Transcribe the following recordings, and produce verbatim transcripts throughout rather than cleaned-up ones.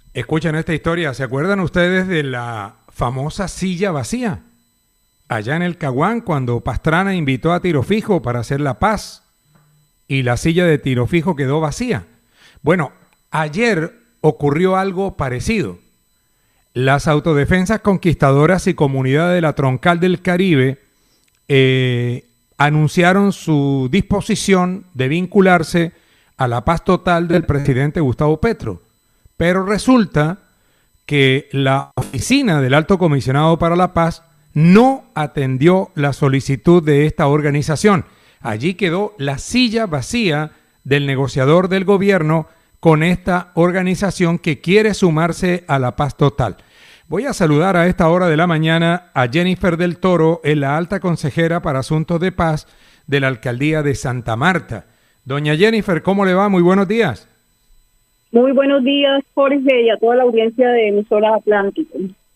Escuchen esta historia. ¿Se acuerdan ustedes de la famosa silla vacía? Allá en el Caguán, cuando Pastrana invitó a Tiro Fijo para hacer la paz y la silla de Tiro Fijo quedó vacía. Bueno, ayer ocurrió algo parecido. Las autodefensas conquistadoras y comunidad de la Troncal del Caribe eh, anunciaron su disposición de vincularse a la paz total del presidente Gustavo Petro. Pero resulta que la oficina del Alto Comisionado para la Paz no atendió la solicitud de esta organización. Allí quedó la silla vacía del negociador del gobierno con esta organización que quiere sumarse a la paz total. Voy a saludar a esta hora de la mañana a Jennifer del Toro, en la alta consejera para asuntos de paz de la alcaldía de Santa Marta. Doña Jennifer, ¿cómo le va? Muy buenos días. Muy buenos días, Jorge, y a toda la audiencia de Emisoras Atlántico.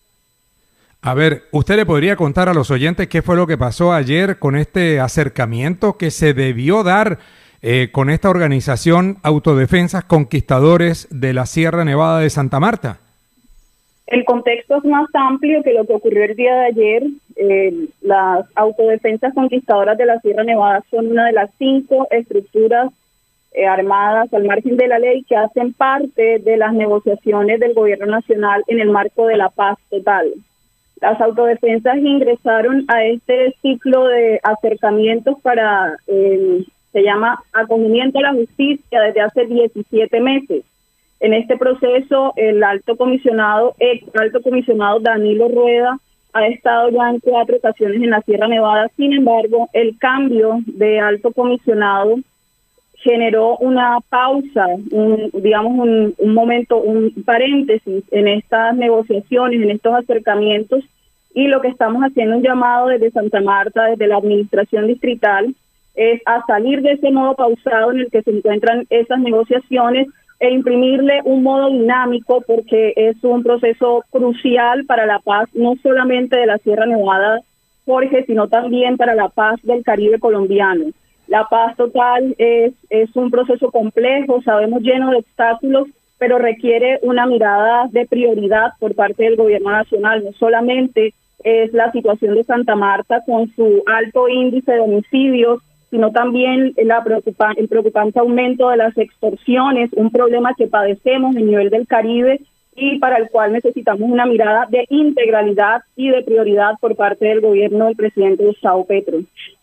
A ver, ¿usted le podría contar a los oyentes qué fue lo que pasó ayer con este acercamiento que se debió dar eh, con esta organización Autodefensas Conquistadores de la Sierra Nevada de Santa Marta? El contexto es más amplio que lo que ocurrió el día de ayer. Eh, las Autodefensas Conquistadoras de la Sierra Nevada son una de las cinco estructuras eh, armadas al margen de la ley que hacen parte de las negociaciones del gobierno nacional en el marco de la paz total. Las autodefensas ingresaron a este ciclo de acercamientos para, eh, se llama acogimiento a la justicia desde hace diecisiete meses. En este proceso, el alto comisionado, ex alto comisionado Danilo Rueda, ha estado ya en cuatro ocasiones en la Sierra Nevada. Sin embargo, el cambio de alto comisionado generó una pausa, un, digamos un, un momento, un paréntesis en estas negociaciones, en estos acercamientos, y lo que estamos haciendo un llamado desde Santa Marta, desde la administración distrital, es a salir de ese modo pausado en el que se encuentran esas negociaciones e imprimirle un modo dinámico, porque es un proceso crucial para la paz, no solamente de la Sierra Nevada, Jorge, sino también para la paz del Caribe colombiano. La paz total es, es un proceso complejo, sabemos, lleno de obstáculos, pero requiere una mirada de prioridad por parte del gobierno nacional. No solamente es la situación de Santa Marta con su alto índice de homicidios, sino también la preocupa- el preocupante aumento de las extorsiones, un problema que padecemos a nivel del Caribe y para el cual necesitamos una mirada de integralidad y de prioridad por parte del gobierno del presidente Gustavo Petro.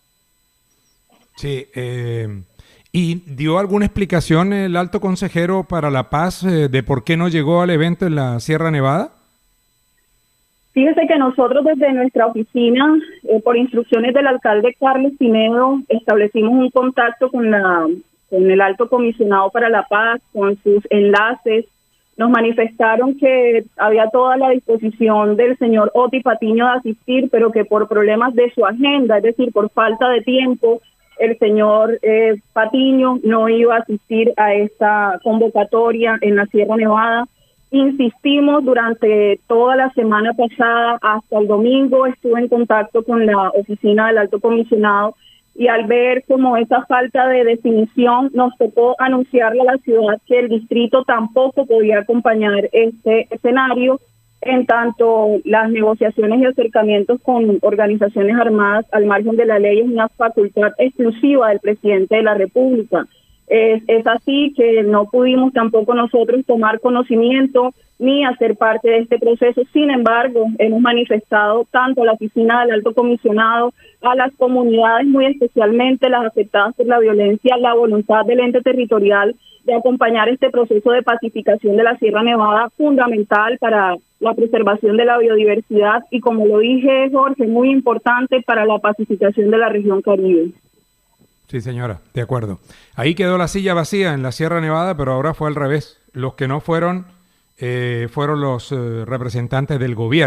Sí, eh, ¿y dio alguna explicación el alto consejero para la paz eh, de por qué no llegó al evento en la Sierra Nevada? Fíjese que nosotros desde nuestra oficina, eh, por instrucciones del alcalde Carlos Pinedo, establecimos un contacto con, la, con el alto comisionado para la paz, con sus enlaces. Nos manifestaron que había toda la disposición del señor Oti Patiño de asistir, pero que por problemas de su agenda, es decir, por falta de tiempo, el señor eh, Patiño no iba a asistir a esta convocatoria en la Sierra Nevada. Insistimos durante toda la semana pasada, hasta el domingo estuve en contacto con la oficina del alto comisionado y al ver como esa falta de definición nos tocó anunciarle a la ciudad que el distrito tampoco podía acompañar este escenario, en tanto las negociaciones y acercamientos con organizaciones armadas al margen de la ley es una facultad exclusiva del presidente de la República. Es, es así que no pudimos tampoco nosotros tomar conocimiento ni hacer parte de este proceso. Sin embargo, hemos manifestado tanto a la oficina del alto comisionado, a las comunidades, muy especialmente las afectadas por la violencia, la voluntad del ente territorial de acompañar este proceso de pacificación de la Sierra Nevada, fundamental para la preservación de la biodiversidad y, como lo dije, Jorge, muy importante para la pacificación de la región Caribe. Sí, señora, de acuerdo. Ahí quedó la silla vacía en la Sierra Nevada, pero ahora fue al revés. Los que no fueron eh, fueron los eh, representantes del gobierno.